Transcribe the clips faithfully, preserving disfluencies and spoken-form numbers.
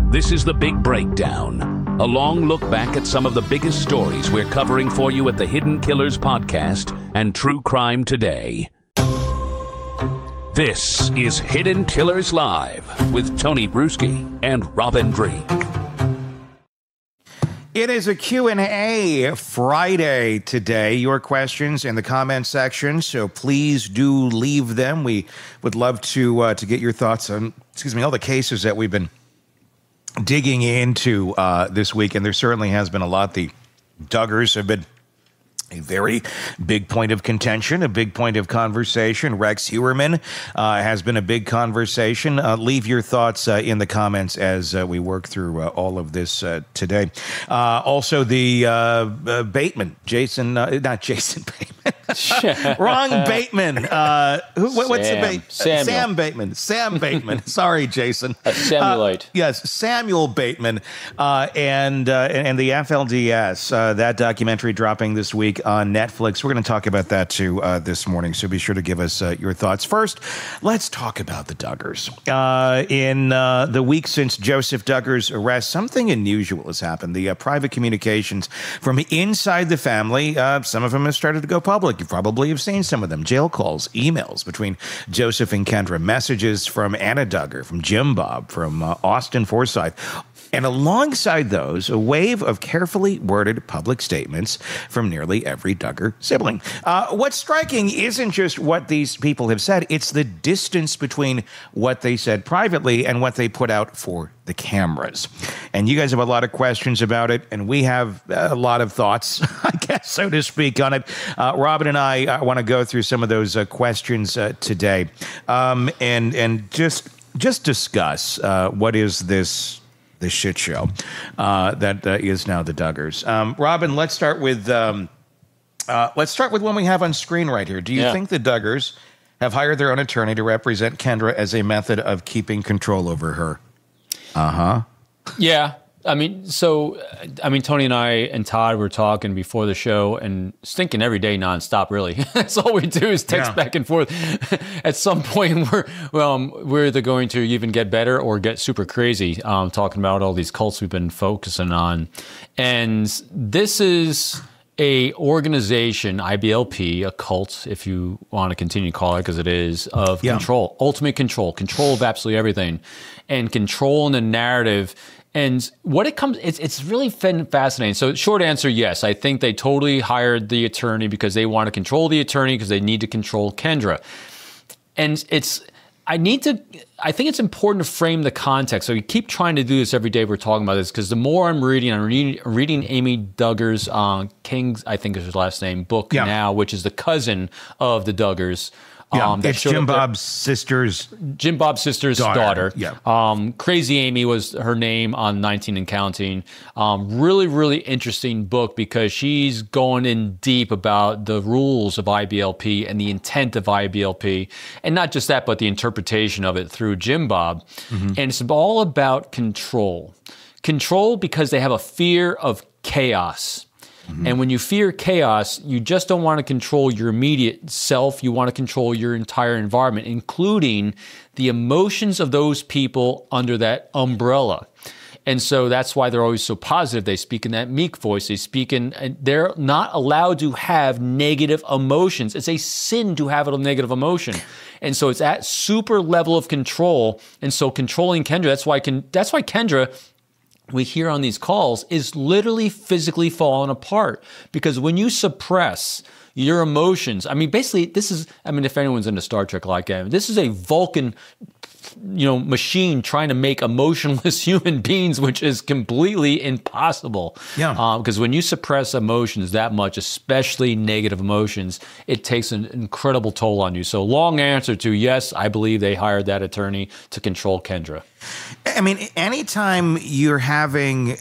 This is The Big Breakdown, a long look back at some of the biggest stories we're covering for you at the Hidden Killers podcast and True Crime Today. This is Hidden Killers Live with Tony Bruschi and Robin Dreek. It is a Q and A Friday today. Your questions in the comment section, so please do leave them. We would love to uh, to get your thoughts on, excuse me, all the cases that we've been digging into uh, this week, and there certainly has been a lot. The Duggars have been a very big point of contention, a big point of conversation. Rex Heuermann uh, has been a big conversation. Uh, leave your thoughts uh, in the comments as uh, we work through uh, all of this uh, today. Uh, also, the uh, uh, Bateman, Jason, uh, not Jason Bateman. Wrong Bateman. Uh, who, what, what's the Bateman? Samuel. Sam Bateman. Sam Bateman. Sorry, Jason. A Samuelite. Uh, yes, Samuel Bateman. Uh, and, uh, and the F L D S, uh, that documentary dropping this week on Netflix. We're going to talk about that too uh, this morning, so be sure to give us uh, your thoughts. First, let's talk about the Duggars. Uh, in uh, the week since Joseph Duggar's arrest, something unusual has happened. The uh, private communications from inside the family, uh, some of them have started to go public. You probably have seen some of them. Jail calls, emails between Joseph and Kendra, messages from Anna Duggar, from Jim Bob, from uh, Austin Forsyth. And alongside those, a wave of carefully worded public statements from nearly every Duggar sibling. Uh, what's striking isn't just what these people have said, it's the distance between what they said privately and what they put out for the cameras. And you guys have a lot of questions about it, and we have a lot of thoughts, I guess, so to speak, on it. Uh, Robin and I uh, want to go through some of those uh, questions uh, today um, and, and just, just discuss uh, what is this the shit show uh, that uh, is now the Duggars. Um, Robin, let's start with um, uh, let's start with one we have on screen right here. Do you yeah. think the Duggars have hired their own attorney to represent Kendra as a method of keeping control over her? Uh huh. Yeah. I mean, so, I mean, Tony and I and Todd were talking before the show and stinking every day nonstop, really. That's all we do is text yeah. back and forth. At some point, we're well, um, we're either going to even get better or get super crazy, um, talking about all these cults we've been focusing on. And this is a organization, I B L P, a cult, if you want to continue to call it, because it is, of yeah. control, ultimate control, control of absolutely everything, and control in the narrative. And what it comes, it's it's really fascinating. So short answer, yes. I think they totally hired the attorney because they want to control the attorney because they need to control Kendra. And it's, I need to, I think it's important to frame the context. So we keep trying to do this every day we're talking about this because the more I'm reading, I'm reading, reading Amy Duggar's, uh, King's, I think is his last name, book yeah. now, which is the cousin of the Duggars. Yeah, um, it's Jim Bob's sister's Jim Bob's sister's daughter. daughter. Yeah. Um, Crazy Amy was her name on nineteen and Counting. Um, really, really interesting book because she's going in deep about the rules of I B L P and the intent of I B L P. And not just that, but the interpretation of it through Jim Bob. Mm-hmm. And it's all about control. Control because they have a fear of chaos. Mm-hmm. And when you fear chaos, you just don't want to control your immediate self. You want to control your entire environment, including the emotions of those people under that umbrella. And so that's why they're always so positive. They speak in that meek voice. They speak in, and they're not allowed to have negative emotions. It's a sin to have a negative emotion. And so it's at super level of control. And so controlling Kendra, that's why, can, that's why Kendra, we hear on these calls, is literally physically falling apart. Because when you suppress your emotions, I mean, basically, this is, I mean, if anyone's into Star Trek like that, this is a Vulcan, you know, machine trying to make emotionless human beings, which is completely impossible. Yeah. Uh, because when you suppress emotions that much, especially negative emotions, it takes an incredible toll on you. So long answer to yes, I believe they hired that attorney to control Kendra. I mean, anytime you're having,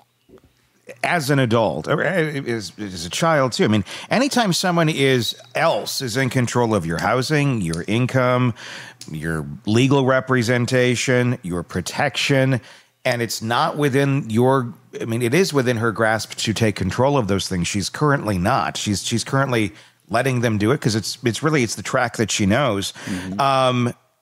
as an adult, or as, as a child too, I mean, anytime someone is else is in control of your housing, your income, your legal representation, your protection, and it's not within your, I mean, it is within her grasp to take control of those things. She's currently not. She's she's currently letting them do it because it's it's really, it's the track that she knows. Mm-hmm. Um,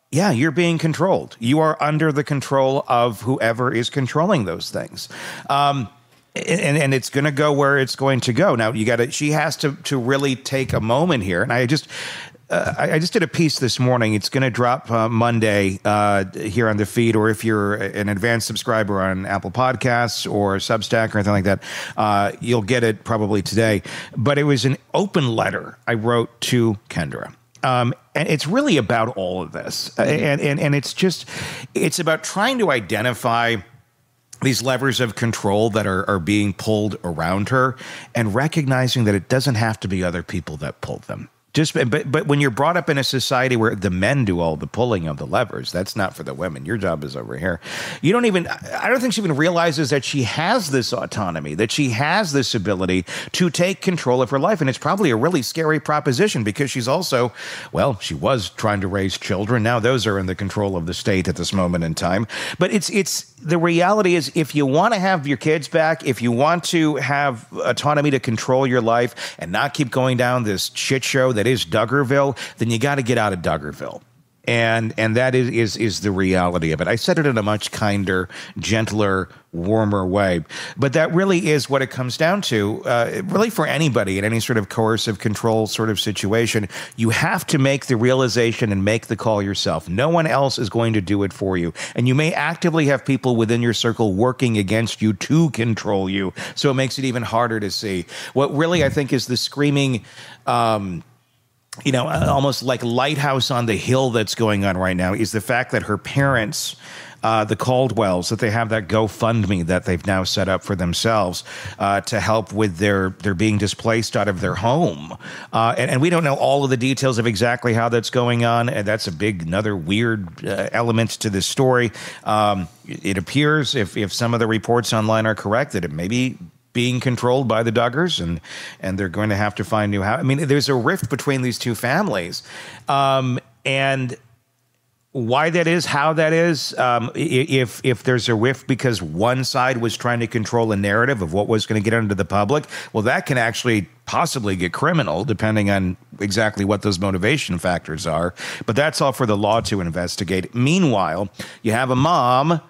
yeah, you're being controlled. You are under the control of whoever is controlling those things. Um, and, and it's going to go where it's going to go. Now, you got to, she has to, to really take a moment here. And I just, uh, I, I just did a piece this morning. It's going to drop uh, Monday uh, here on the feed, or if you're an advanced subscriber on Apple Podcasts or Substack or anything like that, uh, you'll get it probably today. But it was an open letter I wrote to Kendra. Um, and it's really about all of this. And, and, and it's just, it's about trying to identify these levers of control that are, are being pulled around her, and recognizing that it doesn't have to be other people that pull them. Just, but but when you're brought up in a society where the men do all the pulling of the levers, that's not for the women. Your job is over here. You don't even, I don't think she even realizes that she has this autonomy, that she has this ability to take control of her life. And it's probably a really scary proposition, because she's also, well, she was trying to raise children. Now those are in the control of the state at this moment in time. But it's, it's, the reality is, if you want to have your kids back, if you want to have autonomy to control your life and not keep going down this shit show that is Duggarville, then you got to get out of Duggarville. And and that is, is is the reality of it. I said it in a much kinder, gentler, warmer way. But that really is what it comes down to. Uh, really, for anybody in any sort of coercive control sort of situation, you have to make the realization and make the call yourself. No one else is going to do it for you. And you may actively have people within your circle working against you to control you. So it makes it even harder to see. What really, I think, is the screaming... Um, you know, almost like lighthouse on the hill that's going on right now, is the fact that her parents, uh, the Caldwells, that they have that GoFundMe that they've now set up for themselves uh, to help with their, their being displaced out of their home. Uh, and, and we don't know all of the details of exactly how that's going on. And that's a big, another weird uh, element to this story. Um, it appears, if, if some of the reports online are correct, that it may be being controlled by the Duggars, and and they're going to have to find new house. I mean, there's a rift between these two families, um, and why that is, how that is, um, if if there's a rift because one side was trying to control a narrative of what was going to get into the public, well, that can actually possibly get criminal, depending on exactly what those motivation factors are. But that's all for the law to investigate. Meanwhile, you have a mom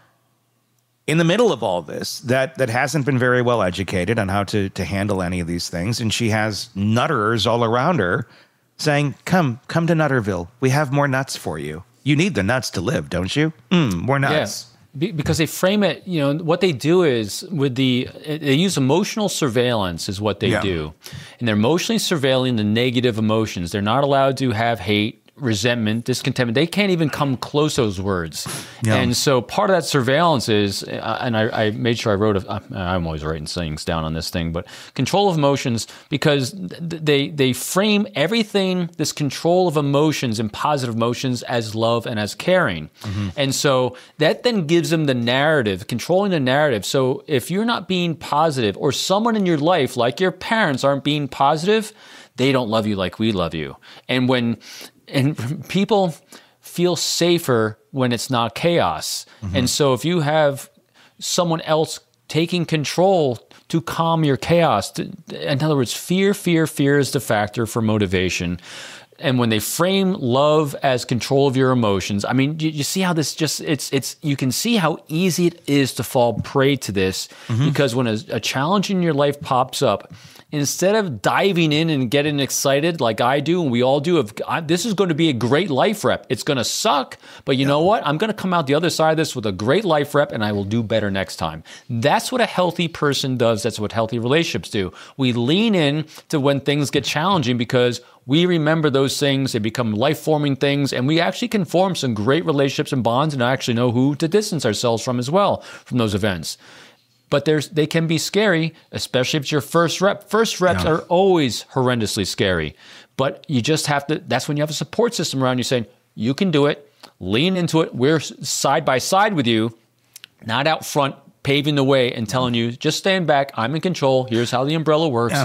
in the middle of all this that that hasn't been very well educated on how to to handle any of these things, and she has nutterers all around her saying, come come to Nutterville, we have more nuts for you. You need the nuts to live, don't you? Mm, more nuts. Yeah. Because they frame it, you know, what they do is with the, they use emotional surveillance is what they Yeah. do. And they're emotionally surveilling the negative emotions. They're not allowed to have hate, resentment, discontentment. They can't even come close to those words. Yeah. And so part of that surveillance is, uh, and I, I made sure I wrote, a, I'm always writing things down on this thing, but control of emotions, because they they frame everything, this control of emotions and positive emotions, as love and as caring. Mm-hmm. And so that then gives them the narrative, controlling the narrative. So if you're not being positive, or someone in your life, like your parents, aren't being positive, they don't love you like we love you. And when And people feel safer when it's not chaos. Mm-hmm. And so if you have someone else taking control to calm your chaos, to, in other words, fear, fear, fear is the factor for motivation. And when they frame love as control of your emotions, I mean, you, you see how this just, it's, it's, you can see how easy it is to fall prey to this, mm-hmm. because when a, a challenge in your life pops up, instead of diving in and getting excited like I do, and we all do, of I, this is going to be a great life rep. It's going to suck, but you yeah. know what? I'm going to come out the other side of this with a great life rep, and I will do better next time. That's what a healthy person does. That's what healthy relationships do. We lean in to when things get challenging, because we remember those things. They become life-forming things, and we actually can form some great relationships and bonds, and actually know who to distance ourselves from as well, from those events. But there's, they can be scary, especially if it's your first rep. First reps yeah. are always horrendously scary. But you just have to, that's when you have a support system around you saying, you can do it, lean into it, we're side by side with you, not out front paving the way and telling you, just stand back, I'm in control, here's how the umbrella works. Yeah.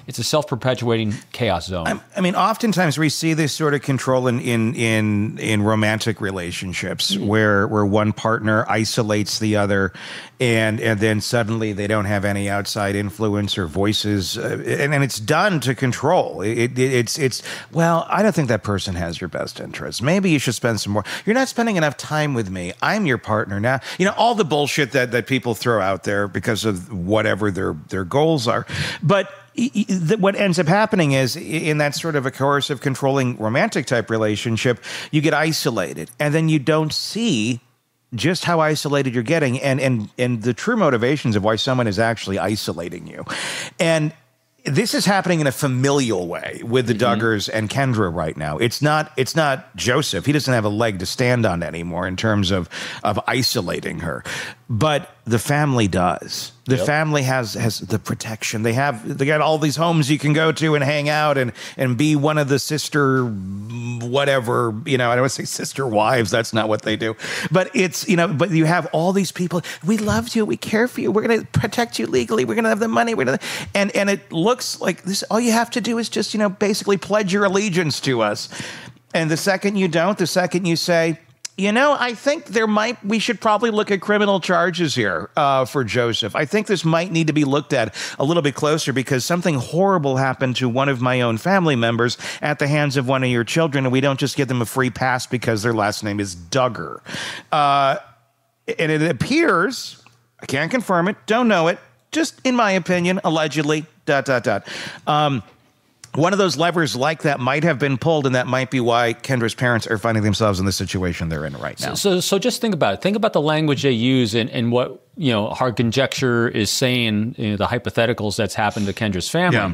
it's a self-perpetuating chaos zone. I, I mean, oftentimes we see this sort of control in in in, in romantic relationships mm. where where one partner isolates the other, and and then suddenly they don't have any outside influence or voices, uh, and, and it's done to control. It, it, it's it's well, I don't think that person has your best interests. Maybe you should spend some more. You're not spending enough time with me. I'm your partner now. You know, all the bullshit that, that people throw out there because of whatever their their goals are, but. What ends up happening is in that sort of a coercive, controlling, romantic type relationship, you get isolated, and then you don't see just how isolated you're getting, and and and the true motivations of why someone is actually isolating you. And this is happening in a familial way with the mm-hmm. Duggars and Kendra right now. It's not it's not Joseph. He doesn't have a leg to stand on anymore in terms of of isolating her. But the family does. The yep. family has has the protection. They have they got all these homes you can go to and hang out and and be one of the sister whatever, you know, I don't want to say sister wives, that's not what they do. But it's, you know, but you have all these people, we love you, we care for you, we're going to protect you legally, we're going to have the money, we're going to and and it looks like this all you have to do is just, you know, basically pledge your allegiance to us. And the second you don't, the second you say, you know, I think there might, we should probably look at criminal charges here uh, for Joseph. I think this might need to be looked at a little bit closer because something horrible happened to one of my own family members at the hands of one of your children, and we don't just give them a free pass because their last name is Duggar. Uh, and it appears, I can't confirm it, don't know it, just in my opinion, allegedly, dot, dot, dot. Um, One of those levers like that might have been pulled, and that might be why Kendra's parents are finding themselves in the situation they're in right now. So, so, so just think about it. Think about the language they use and, and what, you know, our conjecture is saying, you know, the hypotheticals that's happened to Kendra's family. Yeah.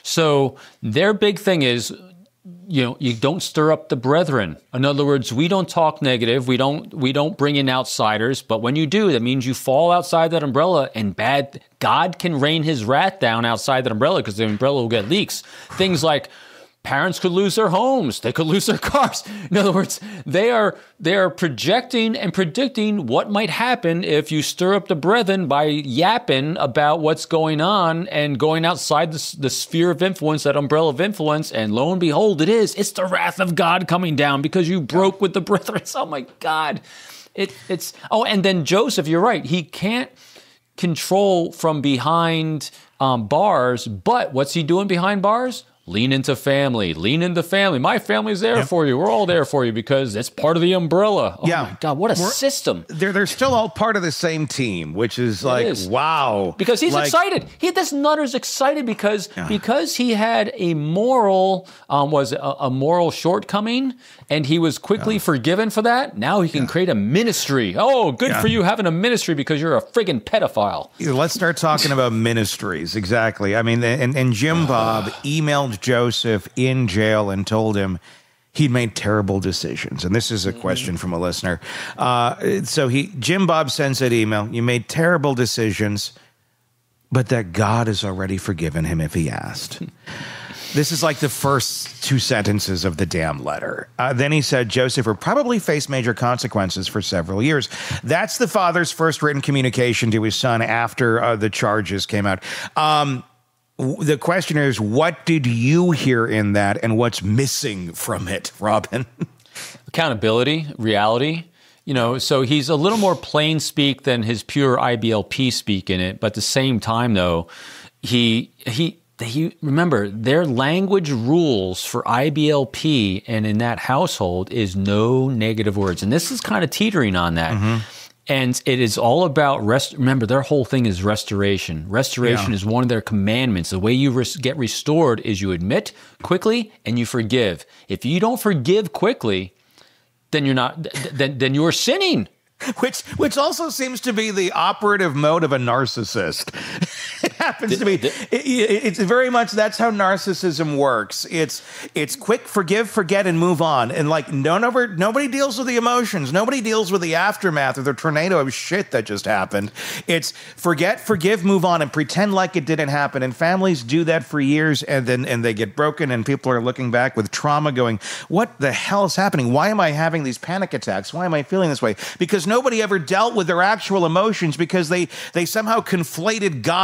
So their big thing is, you know, you don't stir up the brethren. In other words, we don't talk negative. We don't we don't bring in outsiders. But when you do, that means you fall outside that umbrella, and bad God can rain his wrath down outside that umbrella because the umbrella will get leaks. Things like parents could lose their homes. They could lose their cars. In other words, they are they are projecting and predicting what might happen if you stir up the brethren by yapping about what's going on and going outside the, the sphere of influence, that umbrella of influence. And lo and behold, it is. It's the wrath of God coming down because you broke with the brethren. Oh, my God. It, it's oh, and then Joseph, you're right. He can't control from behind um, bars, but what's he doing behind bars? Lean into family. Lean into family. My family's there yep. for you. We're all there for you because it's part of the umbrella. Oh, yeah. my God. What a We're, system. They're, they're still all part of the same team, which is it like, is. wow. Because he's like, excited. He, this nutter's excited because, yeah. because he had a moral, um, was a, a moral shortcoming, and he was quickly yeah. forgiven for that. Now he can yeah. create a ministry. Oh, good yeah. for you having a ministry because you're a friggin' pedophile. Let's start talking about ministries. Exactly. I mean, and, and Jim Bob emailed Joseph in jail and told him he'd made terrible decisions. And this is a question from a listener. Uh, so he, Jim Bob sends that email. You made terrible decisions, but that God has already forgiven him if he asked. This is like the first two sentences of the damn letter. Uh, then he said Joseph would probably face major consequences for several years. That's the father's first written communication to his son after uh, the charges came out. Um, The question is, what did you hear in that, and what's missing from it, Robin? Accountability, reality. You know, so he's a little more plain speak than his pure I B L P speak in it. But at the same time, though, he he he remember their language rules for I B L P and in that household is no negative words, and this is kind of teetering on that. Mm-hmm. And it is all about rest. Remember, their whole thing is restoration. Restoration yeah. is one of their commandments. The way you res- get restored is you admit quickly and you forgive. If you don't forgive quickly, then you're not. Then then you're sinning. Which which also seems to be the operative mode of a narcissist. It happens to be. It, it's very much that's how narcissism works. It's it's quick, forgive, forget, and move on. And like no never nobody deals with the emotions. Nobody deals with the aftermath of the tornado of shit that just happened. It's forget, forgive, move on, and pretend like it didn't happen. And families do that for years, and then and they get broken, and people are looking back with trauma, going, "What the hell is happening? Why am I having these panic attacks? Why am I feeling this way?" Because nobody ever dealt with their actual emotions because they they somehow conflated God's word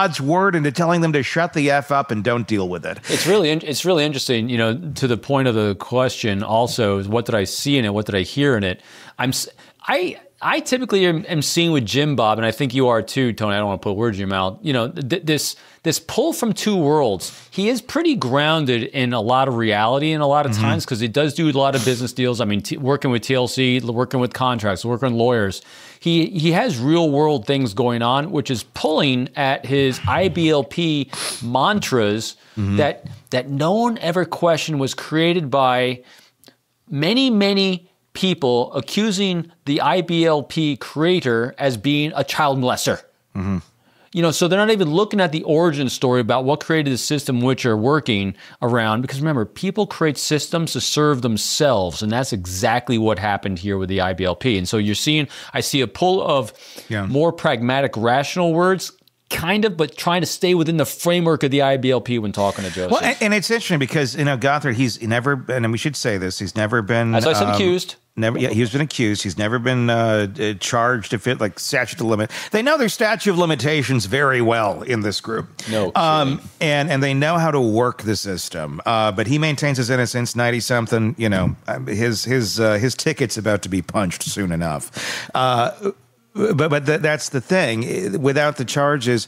word into telling them to shut the F up and don't deal with it. It's really, it's really interesting, you know, to the point of the question also is what did I see in it? What did I hear in it? I'm, I, I typically am, am seeing with Jim Bob, and I think you are too, Tony. I don't want to put words in your mouth. You know, th- this this pull from two worlds. He is pretty grounded in a lot of reality in a lot of mm-hmm. times because he does do a lot of business deals. I mean, t- working with T L C, working with contracts, working with lawyers. He he has real world things going on, which is pulling at his I B L P mantras mm-hmm. that that no one ever questioned was created by many many. people accusing the I B L P creator as being a child molester. Mm-hmm. You know, so they're not even looking at the origin story about what created the system which are working around. Because remember, people create systems to serve themselves, and that's exactly what happened here with the I B L P. And so you're seeing, I see a pull of yeah. more pragmatic, rational words, kind of, but trying to stay within the framework of the I B L P when talking to Joseph. Well, and, and it's interesting because, you know, Gothard, he's never been, and we should say this, he's never been... As I said, um, accused. Never, yeah, he's been accused. He's never been uh, charged if it like statute of limit. They know their statute of limitations very well in this group. No, um, and and they know how to work the system. Uh, but he maintains his innocence. Ninety something. You know, his his uh, his ticket's about to be punched soon enough. Uh, but but th- that's the thing. Without the charges.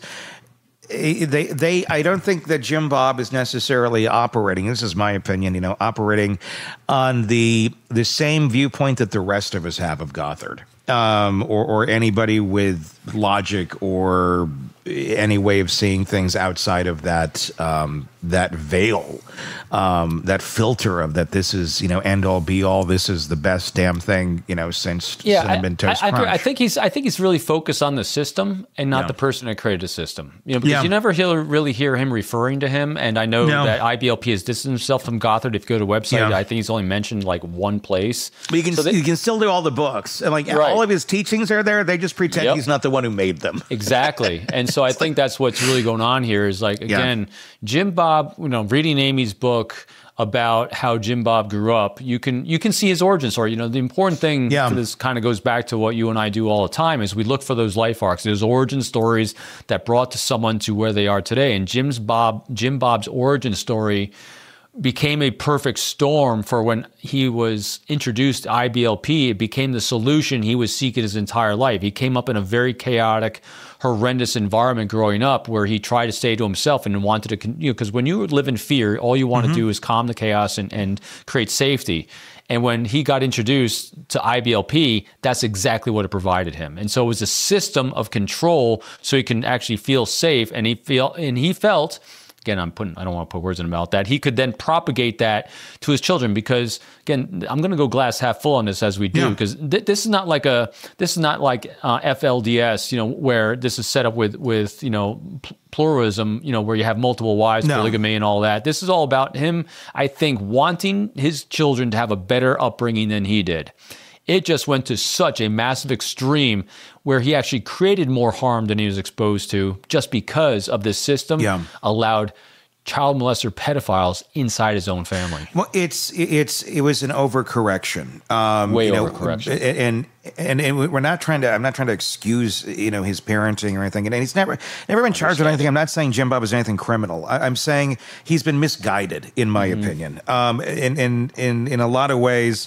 They, they, I don't think that Jim Bob is necessarily operating. This is my opinion, you know, operating on the the same viewpoint that the rest of us have of Gothard, um, or or anybody with logic or any way of seeing things outside of that um, that veil, um, that filter of that. This is, you know, end all be all. This is the best damn thing, you know, since yeah, Cinnamon Toast I, I, Crunch. I think he's I think he's really focused on the system and not yeah. the person that created the system. You know, because yeah. you never hear, really hear him referring to him. And I know no. that I B L P has distanced himself from Gothard. If you go to the website, yeah. I think he's only mentioned like one place. But you can so they, you can still do all the books and like right. all of his teachings are there. They just pretend yep. he's not the one who made them. Exactly. And so I think that's what's really going on here is like, again, yeah. Jim Bob, you know, reading Amy's book about how Jim Bob grew up, you can you can see his origin story. You know, the important thing yeah. for this kind of goes back to what you and I do all the time is we look for those life arcs, those origin stories that brought to someone to where they are today. And Jim's Bob Jim Bob's origin story became a perfect storm for when he was introduced to I B L P. It became the solution he was seeking his entire life. He came up in a very chaotic, horrendous environment growing up where he tried to stay to himself and wanted to, you know, because when you live in fear, all you want mm-hmm. to do is calm the chaos and, and create safety. And when he got introduced to I B L P, that's exactly what it provided him. And so it was a system of control so he can actually feel safe. And he feel and he felt, again, I'm putting, I don't want to put words in his mouth, that he could then propagate that to his children because, again, I'm going to go glass half full on this as we do because yeah. th- this is not like a, this is not like uh, F L D S, you know, where this is set up with, with you know, pl- pluralism, you know, where you have multiple wives, no. polygamy and all that. This is all about him, I think, wanting his children to have a better upbringing than he did. It just went to such a massive extreme where he actually created more harm than he was exposed to just because of this system yeah. allowed child molester pedophiles inside his own family. Well, it's it's it was an overcorrection. Um, Way you know, overcorrection. And, and and we're not trying to. I'm not trying to excuse you know his parenting or anything. And he's never never been charged with anything. I'm not saying Jim Bob is anything criminal. I, I'm saying he's been misguided, in my mm-hmm. opinion. Um, in in in in a lot of ways.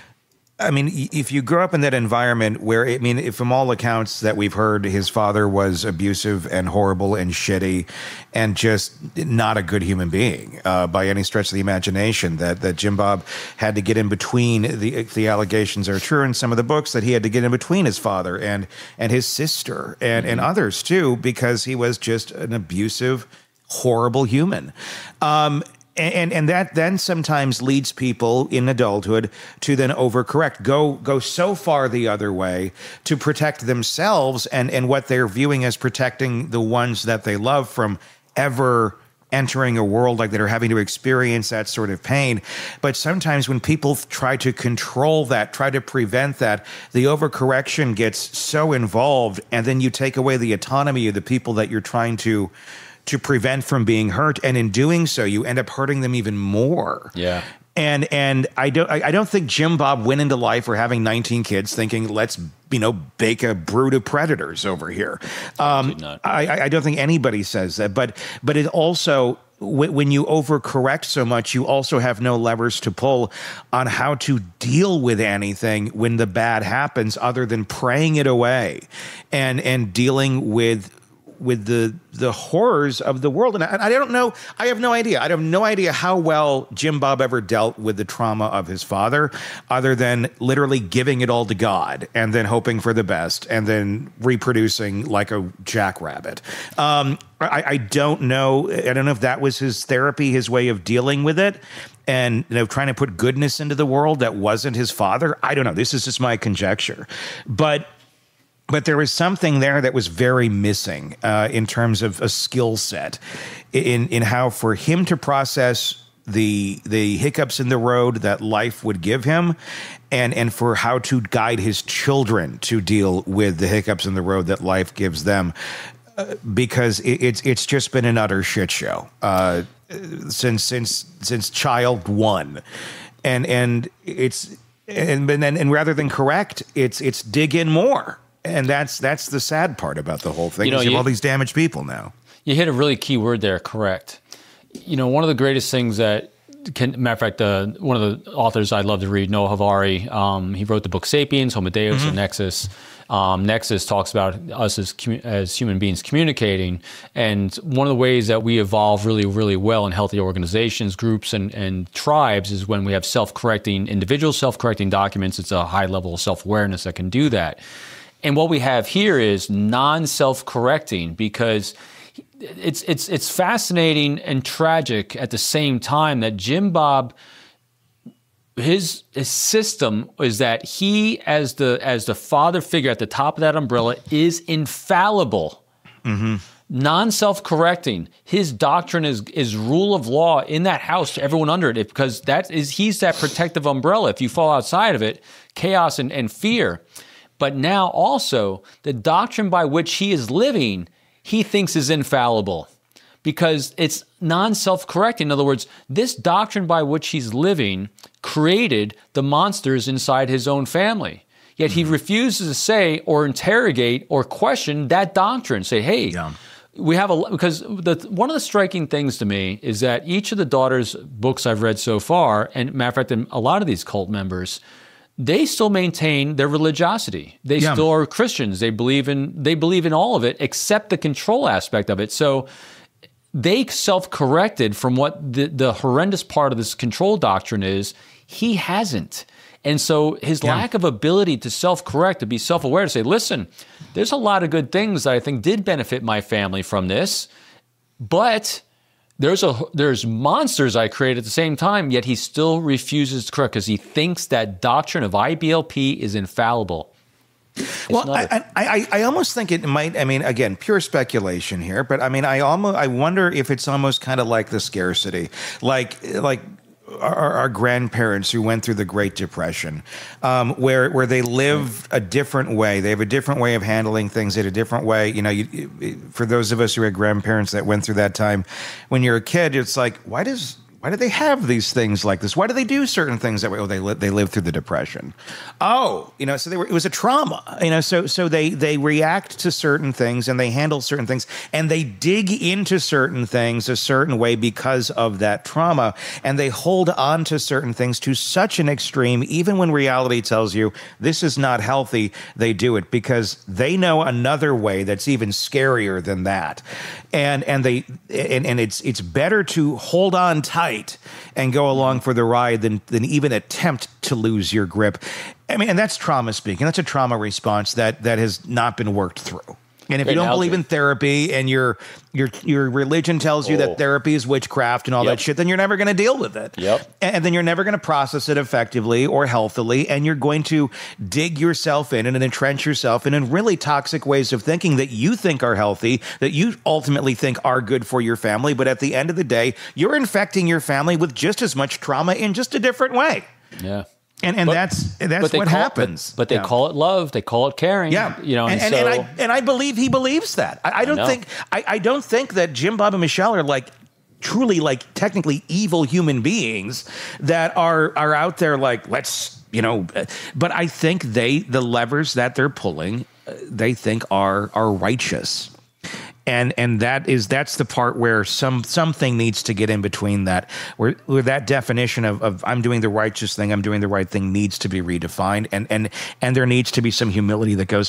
I mean, if you grow up in that environment where, I mean, from all accounts that we've heard, his father was abusive and horrible and shitty and just not a good human being uh, by any stretch of the imagination, that, that Jim Bob had to get in between, the, if the allegations are true in some of the books, that he had to get in between his father and and his sister and, mm-hmm. and others too, because he was just an abusive, horrible human. Um And and that then sometimes leads people in adulthood to then overcorrect, go go so far the other way to protect themselves and, and what they're viewing as protecting the ones that they love from ever entering a world like that or having to experience that sort of pain. But sometimes when people try to control that, try to prevent that, the overcorrection gets so involved, and then you take away the autonomy of the people that you're trying to to prevent from being hurt, and in doing so, you end up hurting them even more. Yeah. And and I don't I don't think Jim Bob went into life for having nineteen kids thinking, let's, you know, bake a brood of predators over here. Um, I, I don't think anybody says that. But but it also, when you overcorrect so much, you also have no levers to pull on how to deal with anything when the bad happens, other than praying it away and and dealing with with the the horrors of the world. And I, I don't know, I have no idea. I have no idea how well Jim Bob ever dealt with the trauma of his father, other than literally giving it all to God and then hoping for the best and then reproducing like a jackrabbit. Um, I, I don't know. I don't know if that was his therapy, his way of dealing with it, and, you know, trying to put goodness into the world that wasn't his father. I don't know. This is just my conjecture. But But there was something there that was very missing uh, in terms of a skill set, in in how for him to process the the hiccups in the road that life would give him, and and for how to guide his children to deal with the hiccups in the road that life gives them, uh, because it, it's it's just been an utter shit show uh, since since since child one, and and it's and and, and rather than correct, it's it's dig in more. And that's that's the sad part about the whole thing. You know, you have all these damaged people now. You hit a really key word there, correct. You know, one of the greatest things that can, matter of fact, uh, one of the authors I love to read, Noah Harari, um, he wrote the book Sapiens, Homo Deus, mm-hmm. and Nexus. Um, Nexus talks about us as as human beings communicating. And one of the ways that we evolve really, really well in healthy organizations, groups, and, and tribes is when we have self-correcting individuals, self-correcting documents. It's a high level of self-awareness that can do that. And what we have here is non-self-correcting, because it's it's it's fascinating and tragic at the same time that Jim Bob, his his system is that he, as the as the father figure at the top of that umbrella, is infallible, mm-hmm. non-self-correcting. His doctrine is is rule of law in that house to everyone under it, because that is he's that protective umbrella. If you fall outside of it, chaos and, and fear. But now also, the doctrine by which he is living, he thinks is infallible, because it's non-self-correcting. In other words, this doctrine by which he's living created the monsters inside his own family. Yet he refuses to say or interrogate or question that doctrine. Say, hey, yeah. we have a, because the, one of the striking things to me is that each of the daughters' books I've read so far, and matter of fact, a lot of these cult members, they still maintain their religiosity. They yeah. still are Christians. They believe in they believe in all of it except the control aspect of it. So they self-corrected from what the, the horrendous part of this control doctrine is. He hasn't. And so his yeah. lack of ability to self-correct, to be self-aware, to say, listen, there's a lot of good things that I think did benefit my family from this, but There's a there's monsters I create at the same time, yet he still refuses to correct because he thinks that doctrine of I B L P is infallible. It's well, I, I I almost think it might. I mean, again, pure speculation here, but I mean, I almost I wonder if it's almost kind of like the scarcity, like like. Our, our grandparents who went through the Great Depression, um, where where they lived a different way. They have a different way of handling things. They had a different way. You know, you, for those of us who had grandparents that went through that time, when you're a kid, it's like, why does why do they have these things like this? Why do they do certain things that way? Oh, they li- they lived through the Depression. Oh, you know, so they were, it was a trauma. You know, so so they they react to certain things and they handle certain things and they dig into certain things a certain way because of that trauma, and they hold on to certain things to such an extreme, even when reality tells you this is not healthy. They do it because they know another way that's even scarier than that, and and they and and it's it's better to hold on tight and go along for the ride than than even attempt to lose your grip. I mean, and that's trauma speaking. That's a trauma response that that has not been worked through. And if Great you don't analogy. believe in therapy and your your your religion tells you oh. that therapy is witchcraft and all yep. that shit, then you're never going to deal with it. Yep. And then you're never going to process it effectively or healthily, and you're going to dig yourself in and entrench yourself in, in really toxic ways of thinking that you think are healthy, that you ultimately think are good for your family. But at the end of the day, you're infecting your family with just as much trauma in just a different way. Yeah. And and But- that's that's but they what call, happens. But, but they Yeah. call it love. They call it caring. Yeah, you know, and, and, so and, I and I believe he believes that. I, I don't know. think I, I don't think that Jim, Bob, and Michelle are like truly like technically evil human beings that are are out there like let's you know. But I think they the levers that they're pulling, uh, they think are are righteous. And and that is that's the part where some something needs to get in between that, where, where that definition of, of I'm doing the righteous thing, I'm doing the right thing needs to be redefined, and and and there needs to be some humility that goes,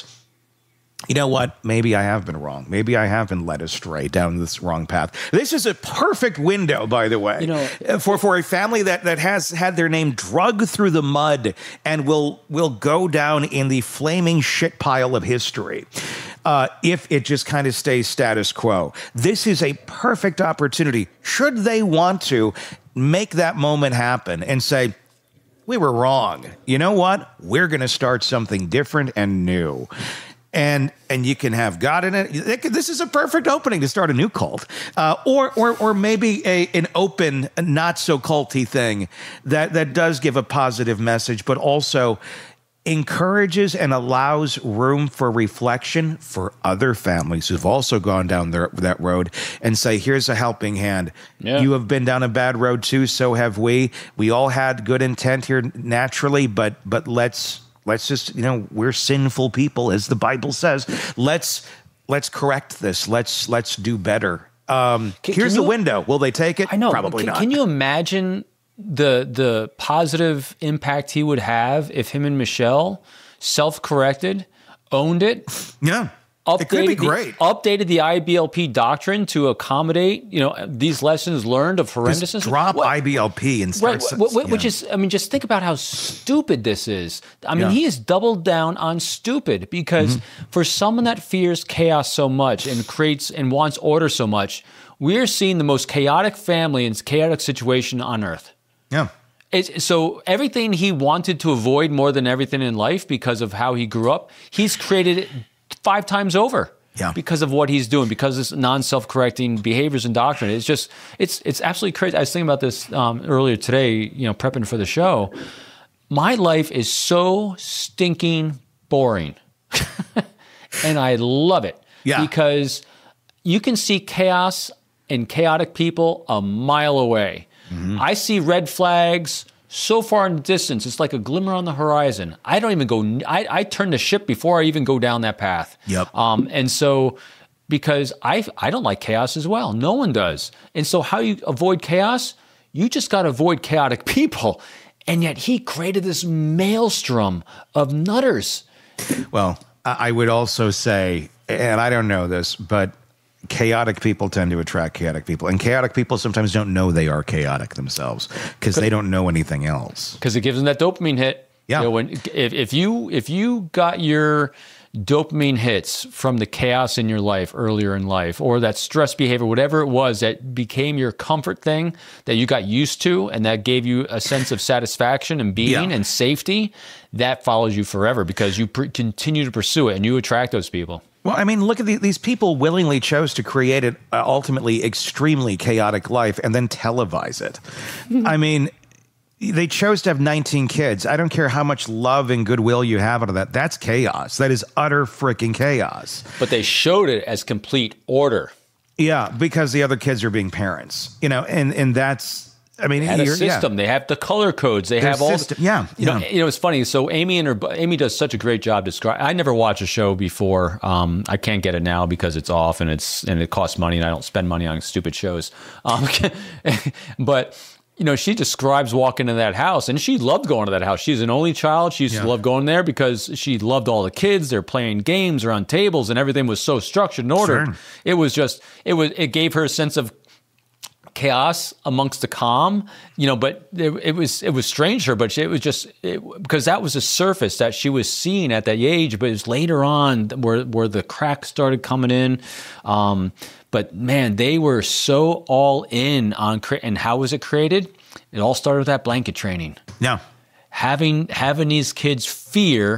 you know what? Maybe I have been wrong. Maybe I have been led astray down this wrong path. This is a perfect window, by the way, You know- for for a family that that has had their name dragged through the mud and will will go down in the flaming shit pile of history. Uh, if it just kind of stays status quo. This is a perfect opportunity, should they want to, make that moment happen and say, we were wrong. You know what? We're going to start something different and new. And and you can have God in it. This is a perfect opening to start a new cult, uh, or or or maybe a an open, not so culty thing that that does give a positive message, but also encourages and allows room for reflection for other families who've also gone down their, that road and say, here's a helping hand. Yeah. You have been down a bad road too, so have we. We all had good intent here naturally, but but let's let's just, you know, we're sinful people, as the Bible says. Let's let's correct this. Let's let's do better. Um, Can- here's can the you- window. Will they take it? I know. Probably can, not. Can you imagine the the positive impact he would have if him and Michelle self-corrected, owned it, Yeah. updated It could be the- great. updated the I B L P doctrine to accommodate, you know, these lessons learned of horrendousness. Just drop What- I B L P and start. Right, wh- wh- which yeah. is, I mean, just think about how stupid this is. I mean, Yeah. he has doubled down on stupid because Mm-hmm. for someone that fears chaos so much and creates and wants order so much, we're seeing the most chaotic family and chaotic situation on earth. Yeah. It's, so everything he wanted to avoid more than everything in life because of how he grew up, he's created it five times over. Yeah. Because of what he's doing, because of this non-self-correcting behaviors and doctrine. It's just, it's it's absolutely crazy. I was thinking about this um, earlier today, you know, prepping for the show. My life is so stinking boring. And I love it. Yeah. Because you can see chaos and chaotic people a mile away. Mm-hmm. I see red flags so far in the distance. It's like a glimmer on the horizon. I don't even go, I, I turn the ship before I even go down that path. Yep. Um, and so, because I, I don't like chaos as well. No one does. And so how you avoid chaos? You just got to avoid chaotic people. And yet he created this maelstrom of nutters. Well, I I would also say, and I don't know this, but chaotic people tend to attract chaotic people. And chaotic people sometimes don't know they are chaotic themselves because they don't know anything else. Because it gives them that dopamine hit. Yeah. You know, when if, if you if you got your dopamine hits from the chaos in your life earlier in life, or that stress behavior, whatever it was that became your comfort thing that you got used to, and that gave you a sense of satisfaction and being Yeah. and safety, that follows you forever because you pr- continue to pursue it and you attract those people. Well, I mean, look at the, these people willingly chose to create an uh, ultimately extremely chaotic life and then televise it. I mean, they chose to have nineteen kids. I don't care how much love and goodwill you have out of that. That's chaos. That is utter freaking chaos. But they showed it as complete order. Yeah, because the other kids are being parents, you know, and, and that's, I mean, They had a you're- yeah. system. They have the color codes. They Their have all. system- yeah, You know, yeah. you know, it's funny. So Amy and her, Amy does such a great job describing. I never watched a show before. Um, I can't get it now because it's off and it's and it costs money, and I don't spend money on stupid shows. Um, but you know, she describes walking into that house, and she loved going to that house. She's an only child. She used Yeah. to love going there because she loved all the kids. They're playing games around tables, and everything was so structured and ordered. Sure. It was just, it was, it gave her a sense of chaos amongst the calm, you know, but it, it was it was strange to her, but it was just it, because that was a surface that she was seeing at that age, but it was later on where where the cracks started coming in. Um, but man, they were so all in on cre- and how was it created? It all started with that blanket training. Yeah. Having having these kids fear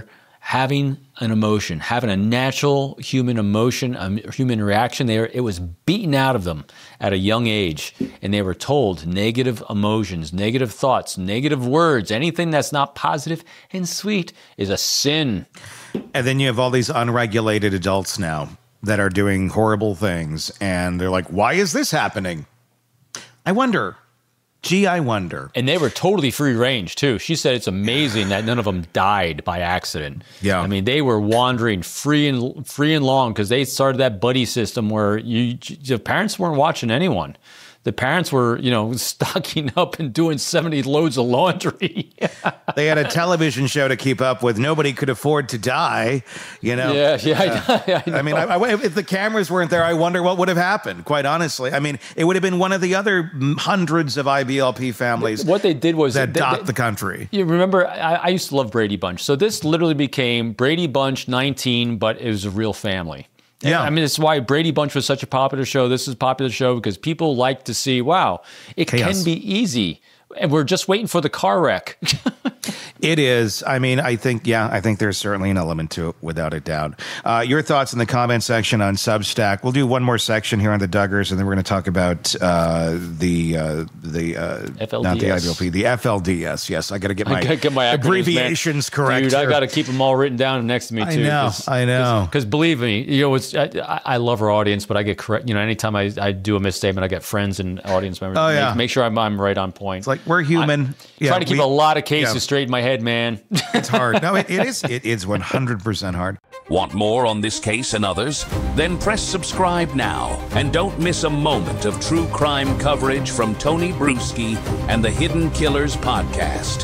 having an emotion, having a natural human emotion, a human reaction. They were, it was beaten out of them at a young age, and they were told negative emotions, negative thoughts, negative words, anything that's not positive and sweet is a sin. And then you have all these unregulated adults now that are doing horrible things, and they're like, why is this happening? I wonder. Gee, I wonder. And they were totally free range, too. She said it's amazing that none of them died by accident. Yeah. I mean, they were wandering free and free and long because they started that buddy system where you, the parents weren't watching anyone. The parents were, you know, stocking up and doing seventy loads of laundry. They had a television show to keep up with. Nobody could afford to die, you know. Yeah, yeah. Uh, I, I, I mean, I, I, if the cameras weren't there, I wonder what would have happened, quite honestly. I mean, it would have been one of the other hundreds of I B L P families what they did was that they, dot they, the country. You remember, I, I used to love Brady Bunch. So this literally became Brady Bunch nineteen, but it was a real family. Yeah. I mean, it's why Brady Bunch was such a popular show. This is a popular show because people like to see, wow, it Chaos. can be easy. And we're just waiting for the car wreck. It is. I mean, I think, yeah, I think there's certainly an element to it, without a doubt. Uh, your thoughts in the comment section on Substack. We'll do one more section here on the Duggars, and then we're going to talk about uh, the uh, the uh, F L D S. not the I B L P, the F L D S. Yes, I got to get my, I gotta get my acronyms, abbreviations man. correct. Dude, I here. got to keep them all written down next to me too. I know. I know. Because believe me, you know, it's I, I love our audience, but I get correct. You know, anytime I, I do a misstatement, I get friends and audience members. Oh, yeah. Make, make sure I'm, I'm right on point. It's like we're human. I'm yeah, trying to keep we, a lot of cases yeah. straight in my head, man. It's hard. No, it, it is. It is one hundred percent hard. Want more on this case and others? Then press subscribe now and don't miss a moment of true crime coverage from Tony Bruschi and the Hidden Killers podcast.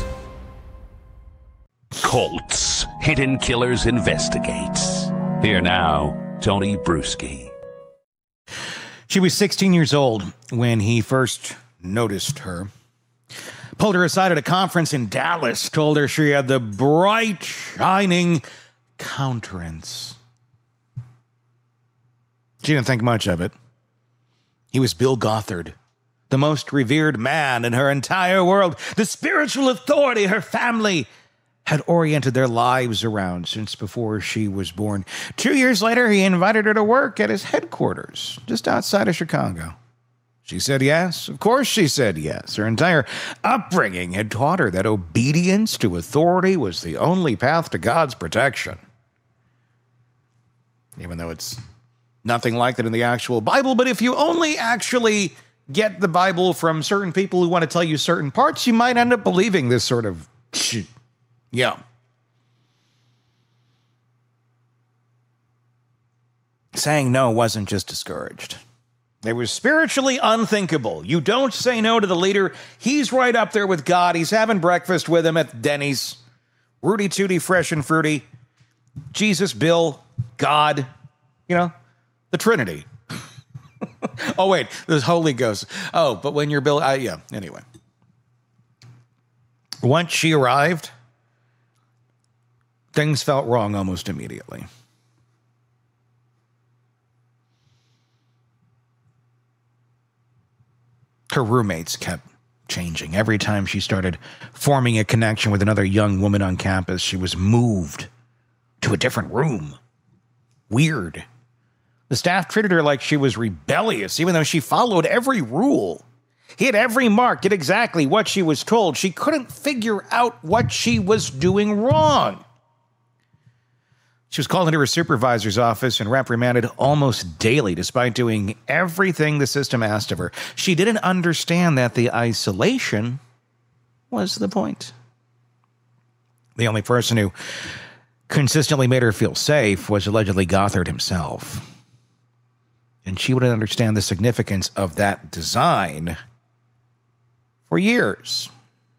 Cults. Hidden Killers investigates. Here now, Tony Bruschi. She was sixteen years old when he first noticed her. Pulled her aside at a conference in Dallas, told her she had the bright, shining countenance. She didn't think much of it. He was Bill Gothard, the most revered man in her entire world, the spiritual authority her family had oriented their lives around since before she was born. Two years later, he invited her to work at his headquarters, just outside of Chicago. She said yes. Of course she said yes. Her entire upbringing had taught her that obedience to authority was the only path to God's protection. Even though it's nothing like that in the actual Bible, but if you only actually get the Bible from certain people who want to tell you certain parts, you might end up believing this sort of shit. Yeah. Saying no wasn't just discouraged. It was spiritually unthinkable. You don't say no to the leader. He's right up there with God. He's having breakfast with him at Denny's. Rudy Tooty, fresh and fruity. Jesus, Bill, God. You know, the Trinity. Oh, wait, there's Holy Ghost. Oh, but when you're Bill, uh, yeah, anyway. Once she arrived, things felt wrong almost immediately. Her roommates kept changing. Every time she started forming a connection with another young woman on campus, she was moved to a different room. Weird. The staff treated her like she was rebellious, even though she followed every rule. Hit every mark, did exactly what she was told. She couldn't figure out what she was doing wrong. She was called into her supervisor's office and reprimanded almost daily, despite doing everything the system asked of her. She didn't understand that the isolation was the point. The only person who consistently made her feel safe was allegedly Gothard himself. And she wouldn't understand the significance of that design for years.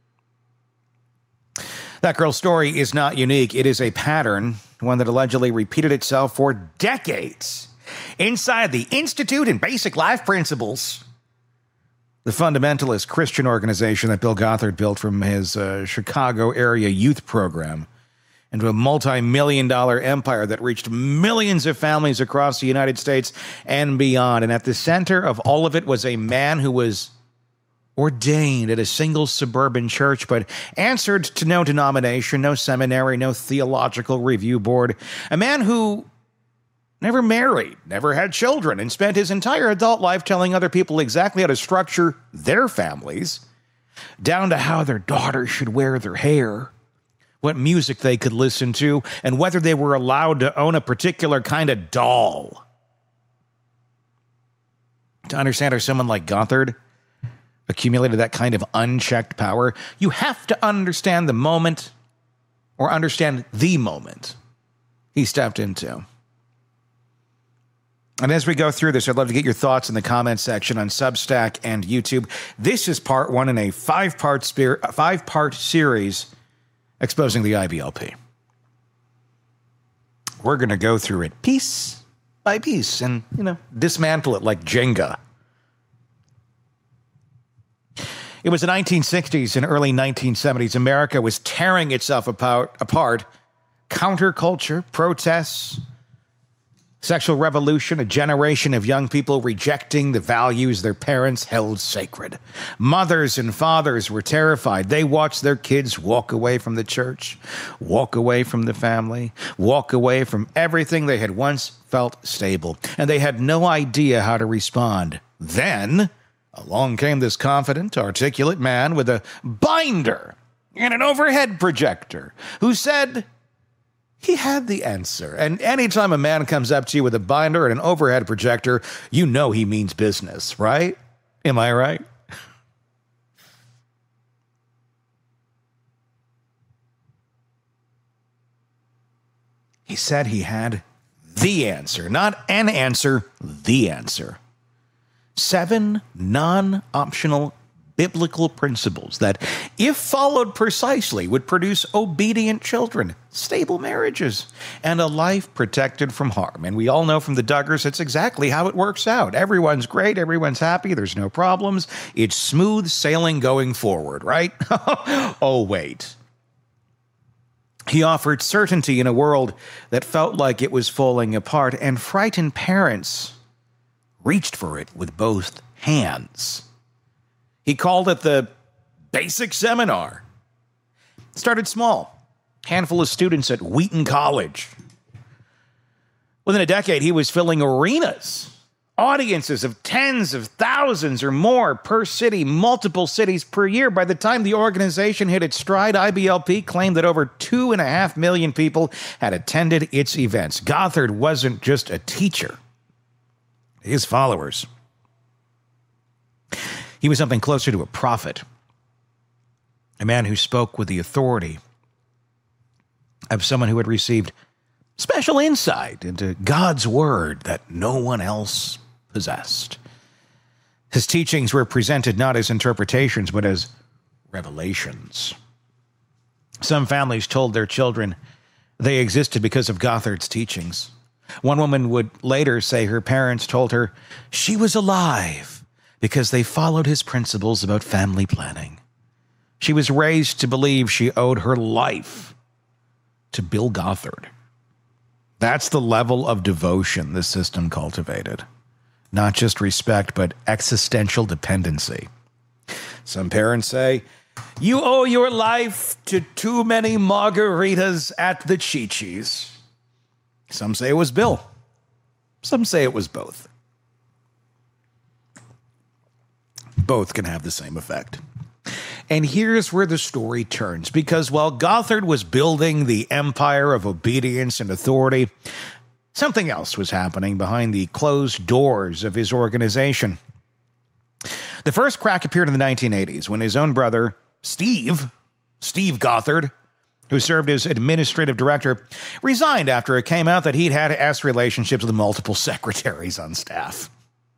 That girl's story is not unique. It is a pattern, one that allegedly repeated itself for decades. Inside the Institute and Basic Life Principles, the fundamentalist Christian organization that Bill Gothard built from his uh, Chicago area youth program into a multi-million dollar empire that reached millions of families across the United States and beyond. And at the center of all of it was a man who was ordained at a single suburban church, but answered to no denomination, no seminary, no theological review board. A man who never married, never had children, and spent his entire adult life telling other people exactly how to structure their families, down to how their daughters should wear their hair, what music they could listen to, and whether they were allowed to own a particular kind of doll. To understand how someone like Gothard accumulated that kind of unchecked power, you have to understand the moment, or understand the moment he stepped into. And as we go through this, I'd love to get your thoughts in the comments section on Substack and YouTube. This is part one in a five-part spir- five-part series exposing the I B L P. We're going to go through it piece by piece and, you know, dismantle it like Jenga. It was the nineteen sixties and early nineteen seventies. America was tearing itself apart, apart. Counterculture, protests, sexual revolution, a generation of young people rejecting the values their parents held sacred. Mothers and fathers were terrified. They watched their kids walk away from the church, walk away from the family, walk away from everything they had once felt stable, and they had no idea how to respond. Then along came this confident, articulate man with a binder and an overhead projector who said he had the answer. And anytime a man comes up to you with a binder and an overhead projector, you know he means business, right? Am I right? He said he had the answer, not an answer, the answer. Seven non-optional biblical principles that, if followed precisely, would produce obedient children, stable marriages, and a life protected from harm. And we all know from the Duggars, it's exactly how it works out. Everyone's great, everyone's happy, there's no problems. It's smooth sailing going forward, right? Oh, wait. He offered certainty in a world that felt like it was falling apart, and frightened parents reached for it with both hands. He called it the Basic Seminar. Started small, handful of students at Wheaton College. Within a decade, he was filling arenas, audiences of tens of thousands or more per city, multiple cities per year. By the time the organization hit its stride, I B L P claimed that over two and a half million people had attended its events. Gothard wasn't just a teacher. His followers, he was something closer to a prophet, a man who spoke with the authority of someone who had received special insight into God's word that no one else possessed. His teachings were presented not as interpretations, but as revelations. Some families told their children they existed because of Gothard's teachings. One woman would later say her parents told her she was alive because they followed his principles about family planning. She was raised to believe she owed her life to Bill Gothard. That's the level of devotion this system cultivated. Not just respect, but existential dependency. Some parents say, you owe your life to too many margaritas at the Chi-Chi's. Some say it was Bill. Some say it was both. Both can have the same effect. And here's where the story turns, because while Gothard was building the empire of obedience and authority, something else was happening behind the closed doors of his organization. The first crack appeared in the nineteen eighties when his own brother, Steve, Steve Gothard, who served as administrative director, resigned after it came out that he'd had S relationships with multiple secretaries on staff.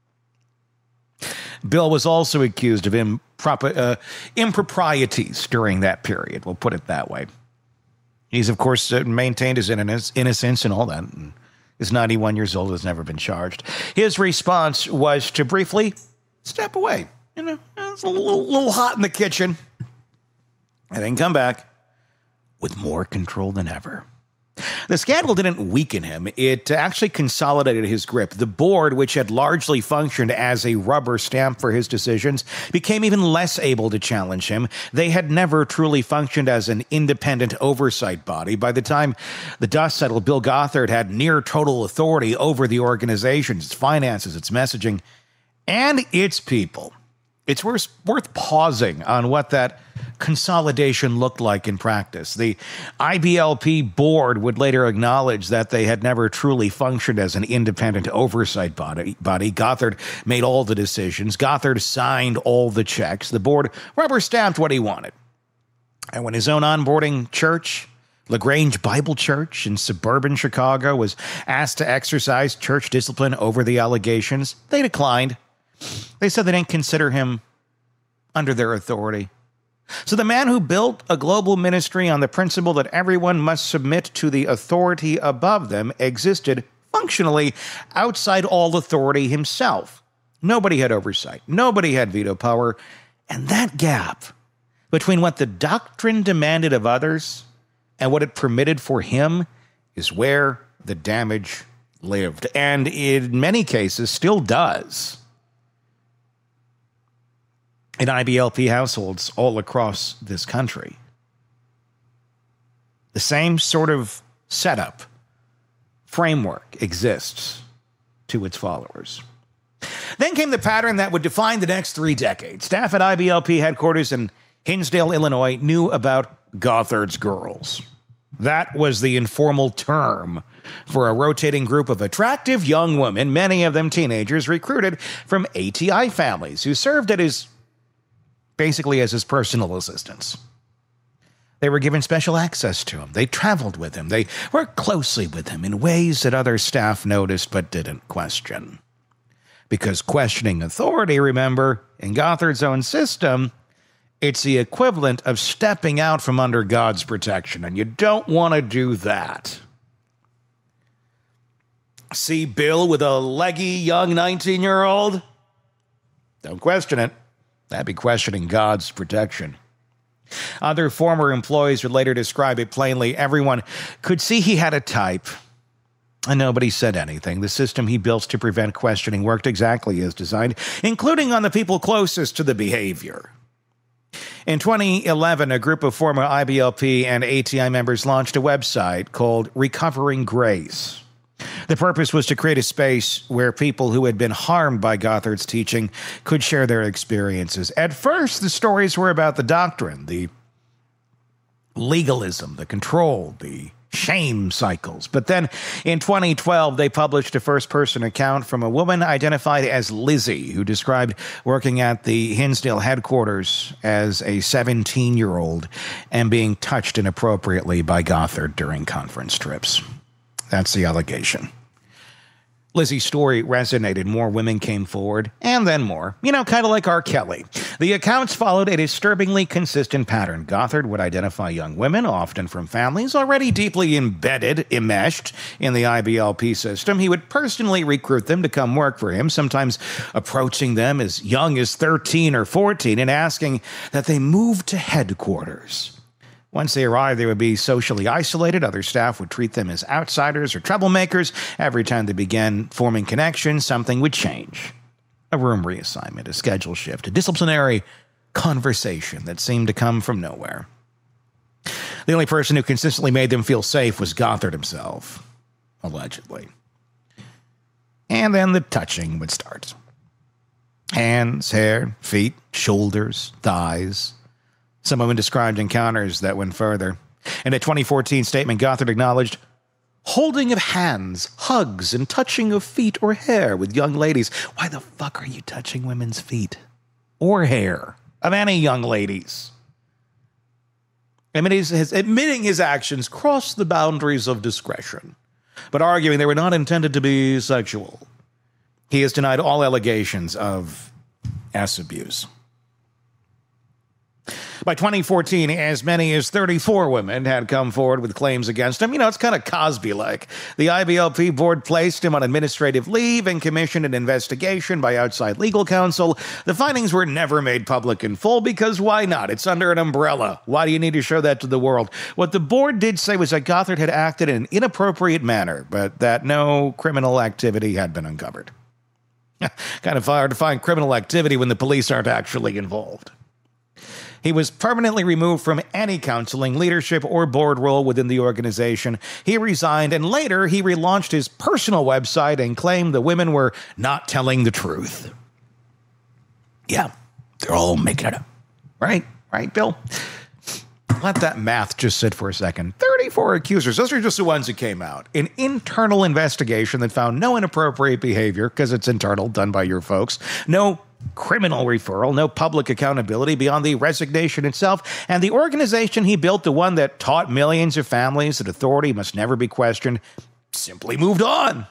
Bill was also accused of improper, uh, improprieties during that period. We'll put it that way. He's, of course, uh, maintained his innocence and all that. And is ninety-one years old, has never been charged. His response was to briefly step away. You know, it's a little, little hot in the kitchen. And then come back with more control than ever. The scandal didn't weaken him. It actually consolidated his grip. The board, which had largely functioned as a rubber stamp for his decisions, became even less able to challenge him. They had never truly functioned as an independent oversight body. By the time the dust settled, Bill Gothard had near total authority over the organization, its finances, its messaging, and its people. It's worth, worth pausing on what that consolidation looked like in practice. The I B L P board would later acknowledge that they had never truly functioned as an independent oversight body. body. Gothard made all the decisions. Gothard signed all the checks. The board rubber-stamped what he wanted. And when his own onboarding church, LaGrange Bible Church in suburban Chicago, was asked to exercise church discipline over the allegations, they declined. They said they didn't consider him under their authority. So the man who built a global ministry on the principle that everyone must submit to the authority above them existed functionally outside all authority himself. Nobody had oversight. Nobody had veto power. And that gap between what the doctrine demanded of others and what it permitted for him is where the damage lived, and in many cases still does. In I B L P households all across this country. The same sort of setup, framework exists to its followers. Then came the pattern that would define the next three decades. Staff at I B L P headquarters in Hinsdale, Illinois, knew about Gothard's girls. That was the informal term for a rotating group of attractive young women, many of them teenagers, recruited from A T I families who served at his basically as his personal assistants. They were given special access to him. They traveled with him. They worked closely with him in ways that other staff noticed but didn't question. Because questioning authority, remember, in Gothard's own system, it's the equivalent of stepping out from under God's protection, and you don't want to do that. See Bill with a leggy young nineteen-year-old? Don't question it. That'd be questioning God's protection. Other former employees would later describe it plainly. Everyone could see he had a type, and nobody said anything. The system he built to prevent questioning worked exactly as designed, including on the people closest to the behavior. In twenty eleven, a group of former I B L P and A T I members launched a website called Recovering Grace. The purpose was to create a space where people who had been harmed by Gothard's teaching could share their experiences. At first, the stories were about the doctrine, the legalism, the control, the shame cycles. But then in twenty twelve, they published a first-person account from a woman identified as Lizzie, who described working at the Hinsdale headquarters as a seventeen-year-old and being touched inappropriately by Gothard during conference trips. That's the allegation. Lizzie's story resonated. More women came forward, and then more. You know, kind of like R. Kelly. The accounts followed a disturbingly consistent pattern. Gothard would identify young women, often from families already deeply embedded, enmeshed in the I B L P system. He would personally recruit them to come work for him, sometimes approaching them as young as thirteen or fourteen and asking that they move to headquarters. Once they arrived, they would be socially isolated. Other staff would treat them as outsiders or troublemakers. Every time they began forming connections, something would change. A room reassignment, a schedule shift, a disciplinary conversation that seemed to come from nowhere. The only person who consistently made them feel safe was Gothard himself, allegedly. And then the touching would start. Hands, hair, feet, shoulders, thighs. Some women described encounters that went further. In a twenty fourteen statement, Gothard acknowledged holding of hands, hugs, and touching of feet or hair with young ladies. Why the fuck are you touching women's feet or hair of any young ladies? Admitting his, admitting his actions crossed the boundaries of discretion, but arguing they were not intended to be sexual. He has denied all allegations of ass abuse. By twenty fourteen, as many as thirty-four women had come forward with claims against him. You know, it's kind of Cosby-like. The I B L P board placed him on administrative leave and commissioned an investigation by outside legal counsel. The findings were never made public in full because why not? It's under an umbrella. Why do you need to show that to the world? What the board did say was that Gothard had acted in an inappropriate manner, but that no criminal activity had been uncovered. Kind of hard to find criminal activity when the police aren't actually involved. He was permanently removed from any counseling, leadership, or board role within the organization. He resigned, and later he relaunched his personal website and claimed the women were not telling the truth. Yeah, they're all making it up. Right? Right, Bill? Let that math just sit for a second. thirty-four accusers. Those are just the ones that came out. An internal investigation that found no inappropriate behavior, because it's internal, done by your folks. No criminal referral, no public accountability beyond the resignation itself. And the organization he built, the one that taught millions of families that authority must never be questioned, simply moved on.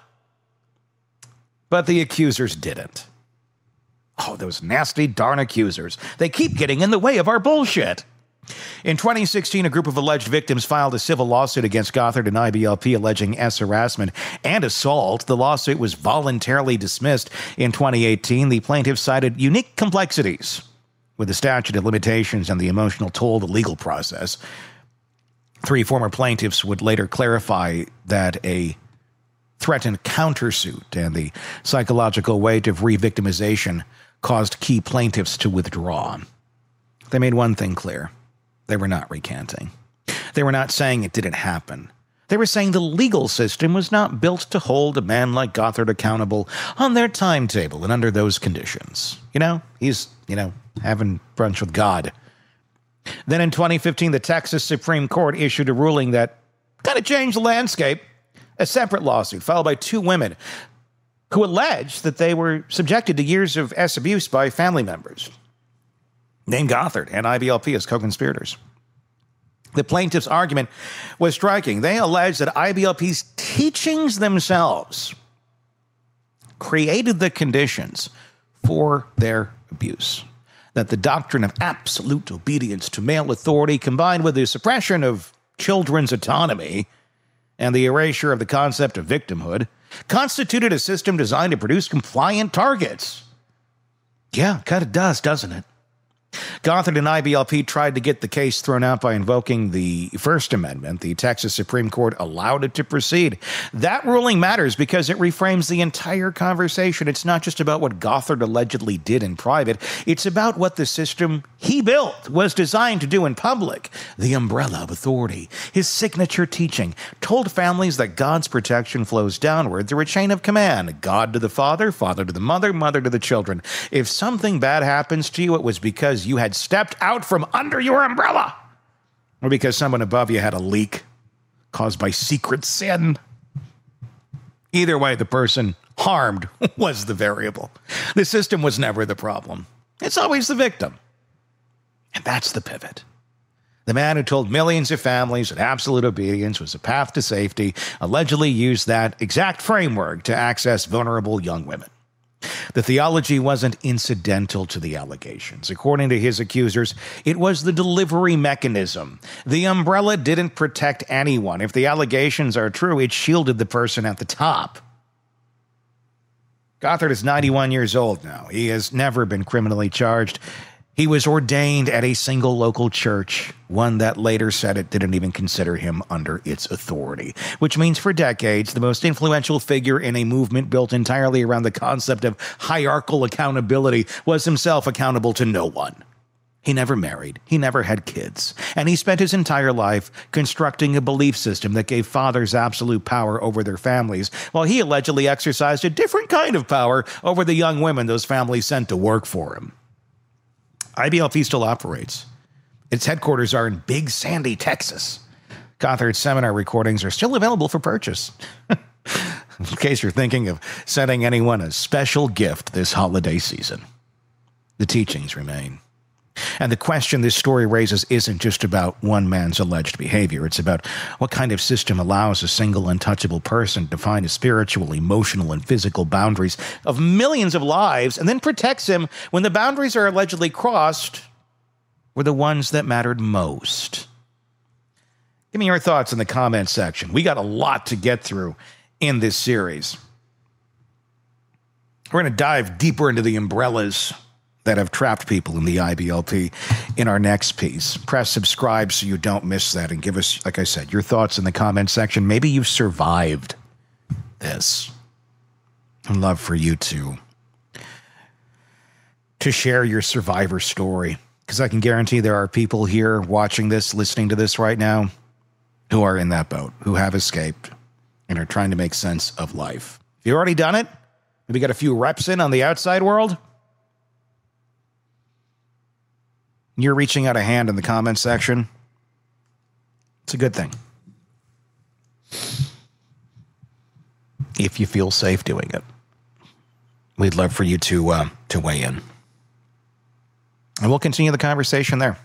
But the accusers didn't. Oh, those nasty darn accusers. They keep getting in the way of our bullshit. In twenty sixteen, a group of alleged victims filed a civil lawsuit against Gothard and I B L P alleging S harassment and assault. The lawsuit was voluntarily dismissed in twenty eighteen. The plaintiffs cited unique complexities with the statute of limitations and the emotional toll of the legal process. Three former plaintiffs would later clarify that a threatened countersuit and the psychological weight of re-victimization caused key plaintiffs to withdraw. They made one thing clear. They were not recanting. They were not saying it didn't happen. They were saying the legal system was not built to hold a man like Gothard accountable on their timetable and under those conditions. You know, he's, you know, having brunch with God. Then in twenty fifteen, the Texas Supreme Court issued a ruling that kind of changed the landscape. A separate lawsuit filed by two women who alleged that they were subjected to years of S abuse by family members, named Gothard and I B L P as co-conspirators. The plaintiff's argument was striking. They alleged that I B L P's teachings themselves created the conditions for their abuse. That the doctrine of absolute obedience to male authority, combined with the suppression of children's autonomy and the erasure of the concept of victimhood, constituted a system designed to produce compliant targets. Yeah, kind of does, doesn't it? Gothard and I B L P tried to get the case thrown out by invoking the First Amendment. The Texas Supreme Court allowed it to proceed. That ruling matters because it reframes the entire conversation. It's not just about what Gothard allegedly did in private. It's about what the system he built was designed to do in public. The umbrella of authority, his signature teaching, told families that God's protection flows downward through a chain of command. God to the father, father to the mother, mother to the children. If something bad happens to you, it was because you had stepped out from under your umbrella, or because someone above you had a leak caused by secret sin. Either way, the person harmed was the variable. The system was never the problem. It's always the victim. And that's the pivot. The man who told millions of families that absolute obedience was a path to safety allegedly used that exact framework to access vulnerable young women. The theology wasn't incidental to the allegations. According to his accusers, it was the delivery mechanism. The umbrella didn't protect anyone. If the allegations are true, it shielded the person at the top. Gothard is ninety-one years old now. He has never been criminally charged. He was ordained at a single local church, one that later said it didn't even consider him under its authority, which means for decades, the most influential figure in a movement built entirely around the concept of hierarchical accountability was himself accountable to no one. He never married, he never had kids, and he spent his entire life constructing a belief system that gave fathers absolute power over their families, while he allegedly exercised a different kind of power over the young women those families sent to work for him. I B L P still operates. Its headquarters are in Big Sandy, Texas. Gothard's seminar recordings are still available for purchase. In case you're thinking of sending anyone a special gift this holiday season. The teachings remain. And the question this story raises isn't just about one man's alleged behavior. It's about what kind of system allows a single untouchable person to define the spiritual, emotional, and physical boundaries of millions of lives and then protects him when the boundaries are allegedly crossed were the ones that mattered most? Give me your thoughts in the comments section. We got a lot to get through in this series. We're going to dive deeper into the umbrellas that have trapped people in the I B L P in our next piece. Press subscribe so you don't miss that, and give us, like I said, your thoughts in the comment section. Maybe you've survived this. I'd love for you to, to share your survivor story, because I can guarantee there are people here watching this, listening to this right now, who are in that boat, who have escaped and are trying to make sense of life. If you've already done it, maybe got a few reps in on the outside world, you're reaching out a hand in the comment section. It's a good thing. If you feel safe doing it, we'd love for you to uh, to weigh in. And we'll continue the conversation there.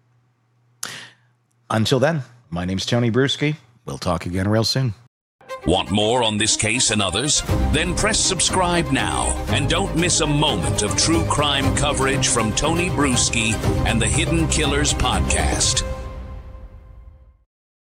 Until then, my name's Tony Bruschi. We'll talk again real soon. Want more on this case and others? Then press subscribe now and don't miss a moment of true crime coverage from Tony Bruschi and the Hidden Killers podcast.